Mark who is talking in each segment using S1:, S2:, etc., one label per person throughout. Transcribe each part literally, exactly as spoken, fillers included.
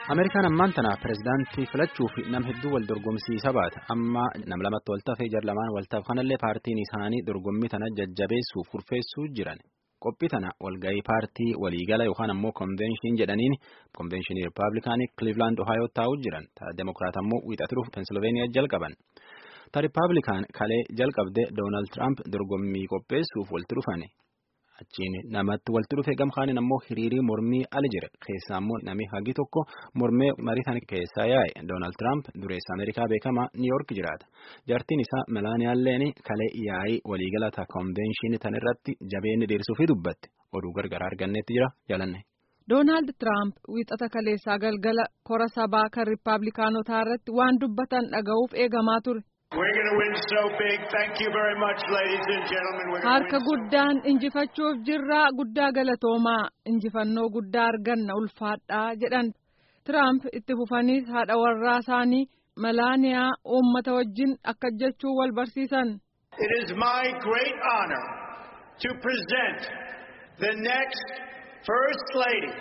S1: Ameerikaan ammaan tana pirezidaantii filachuuf nam hedduu wal dorgomsiisa baata. Amma nam lamatti wal tafee jar lamaan wal taf kanallee paartiin isaanii dorgommii tana jajjabeessuuf kurfeessuu jiran. Qophii tana walgahii paartii waliigala yookaan ammoo konvenshin jedhaniin konvenshinii Rippaabilikaanii Cleveland Ohio taa'uu jiran. Ta Demokiraat ammoo wiixatuuf Pennsylvania jalqaban. Ta Rippaabilikaan kalee jalqabde Donald Trump dorgommii qopheessuuf walitti dhufane. Achiin namatti walitti dhufe gamkaaniin ammoo hiriirii mormii ali jira. Keessaa ammoo namni hagi tokko mormee mariitan keessaa yaa'e. Donald Trump dureessa Ameerikaa beekamaa New York jiraata. Jaartiin isaa Melaaniyaalleen kalee yaa'ii waliigalata konvenshinii tan irratti jabeenni deersuu fi dubbatti. Oduu gargaraa arganneetti jira jaalanne.
S2: Donald Trump wiixata kaleessaa galgala kora sabaa kan Rippaabilikaanotaa irratti waan dubbatan dhaga'uuf eegamaa ture.
S3: We're going to win so big. Thank you very much, ladies and gentlemen. We're
S2: Harka guddaan injifachuuf jirra guddaa galatoomaa injifannoo guddaa arganna ulfaadhaa jedhan. Trump itti fufanii haadha warraa isaanii Melaaniyaa uummata wajjin akka jechuu wal barsiisan.
S3: It is my great honor to present the next First Lady.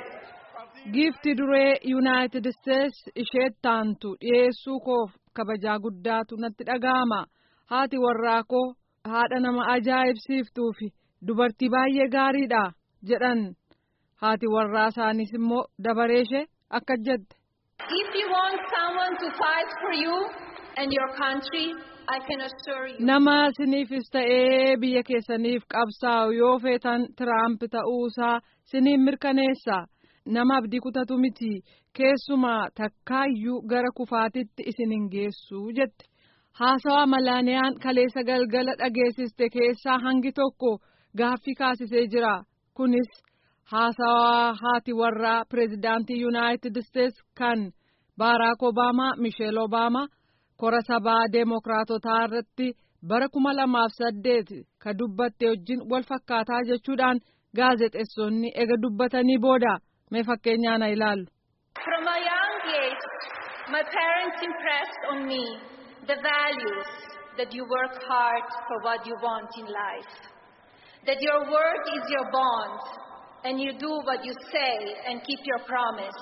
S2: Giifti duree United States ishee taantu dhiyeessuu koof kabajaa guddaatu natti dhaga'ama. Haati warraa koo haadha nama ajaa'ibsiiftuu fi dubartii baay'ee gaariidha jedhan. Haati warraa isaanis immoo dabaree ishee akka jette.
S4: If you want someone to fight for you and your country, I can assure you.
S2: Nama siniifis ta'ee biyya keessaniif qabsaa'u yoo feetan Trump ta'uusaa siniin mirkaneessa. Nama abdii kutatu miti keessumaa takkaayyuu gara kufaatitti isin hin geessu jette. Haasawaa Melaaniyaan kaleessa galgala dhageessiste keessaa hangi tokko gaaffii kaasisee jira. Kunis haasawaa haati warraa pireezidaantii United States kan Barack Obama, Michelle Obama kora sabaa Deemokiraatotaa irratti bara kuma lamaaf saddeet ka dubbatte wajjin wal fakkaataa jechuudhaan gaazexeessonni ega dubbatanii booda. Mee fakkeenyaan ilaalu.
S4: From a young age, my parents impressed on me the values that you work hard for what you want in life. That your word is your bond and you do what you say and keep your promise.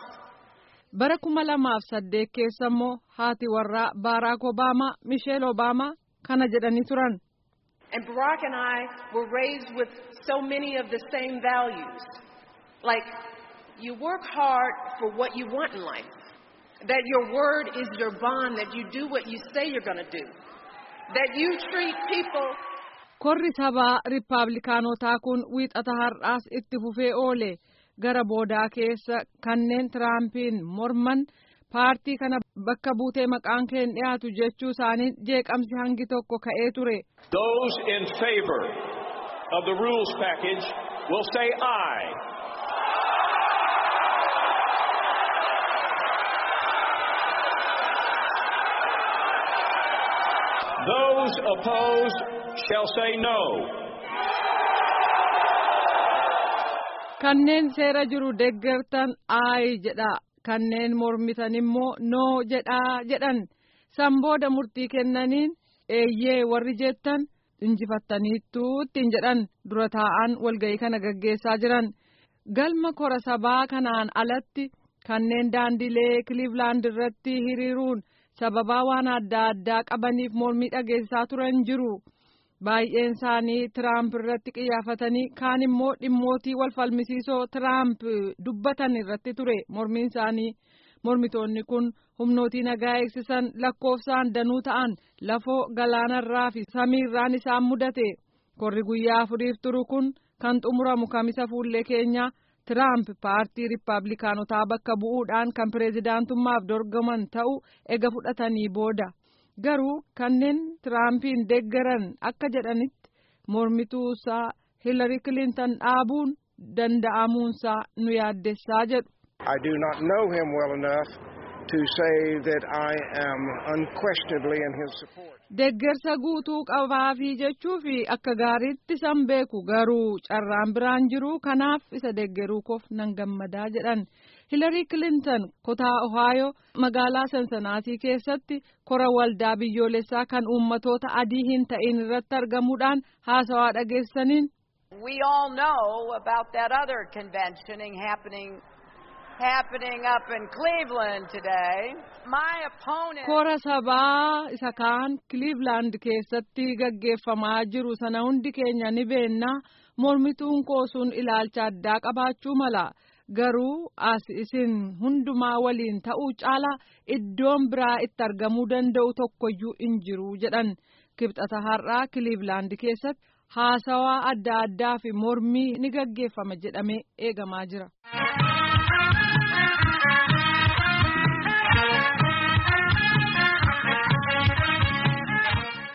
S2: Bara kuma lamaaf saddeet keessa immoo haati warraa Barack Obama, Michelle Obama kana jedhanii turan.
S5: And Barack and I were raised with so many of the same values. Like you work hard for what you want in life. That your word is your bond, that you do what you say you're going to do. That you treat people.
S2: Korri sabaa Rippaabilikaanotaa kun wiixata har'aas itti fufee oole gara boodaa keessa kanneen Tiraampiin morman paartii kana bakka buutee maqaan keen dhiyaatu jechuu isaanii jeeqamsi hangi tokko ka'ee ture.
S6: Those in favor of the rules package will say aye. Those opposed shall say no.
S2: Kanneen seera jiru deeggartan ayi jedha. Kanneen mormitan immoo no jedha jedhan. San booda murtii kennaniin eeyyee warri jettan injifattaniittu ittiin jedhan dura taa'an walga'ii kana gaggeessaa jiran. Galma kora sabaa kanaan alatti kanneen daandilee Cleveland irratti hiriiruun sababaa waan adda addaa qabaniif mormii dhageessaa turan jiru. Baay'een isaanii Trump irratti qiyyafatanii kaan immoo dhimmootii wal falmisiisoo Trump dubbatan irratti ture mormiin isaanii. Mormitoonni kun humnootii nagaa eegsisan lakkoofsaan danuu ta'an lafoo galaanarraa fi samiirraan isaan mudate. Korri guyyaa afuriif turu kun kan xumuramu kamisa fuullee keenyaa Trump paartii Rippaabilikaanotaa bakka bu'uudhaan kan pireezidaantummaaf dorgoman ta'u ega fudhatanii booda. Garuu kanneen Tiraampiin deeggaran akka jedhanitti mormituusaa Hillary Clinton dhaabuun danda'amuunsaa nu yaaddessaa jedhu.
S7: I do not know him well enough to say that I am unquestionably in his support.
S2: Deeggarsa guutuu qabaafii jechuu fi akka gaariitti san beeku garuu carraan biraan jiru kanaaf isa deeggaruu koof nan gammadaa jedhan. Hillary Clinton kutaa Ohio magaalaa Cincinnati keessatti kora waldaa biyyoolessaa kan uummatoota adii hin ta'in irratti argamuudhaan haasawaa dhageessaniin.
S8: We all know about that other convention happening happening up in Cleveland today. My opponent.
S2: Kora sabaa isa kaan Cleveland keessatti gaggeeffamaa jiru sana hundi keenya ni beenna. Mormituun koosuun ilaalcha addaa qabaachuu mala. Garuu as isin hundumaa waliin ta'uu caala iddoon biraa itti argamuu danda'u tokkoyyuu hin jiru jedhan. Kibxata har'aa Cleveland keessatti haasawaa adda addaa fi mormii ni gaggeeffama jedhamee eegamaa jira.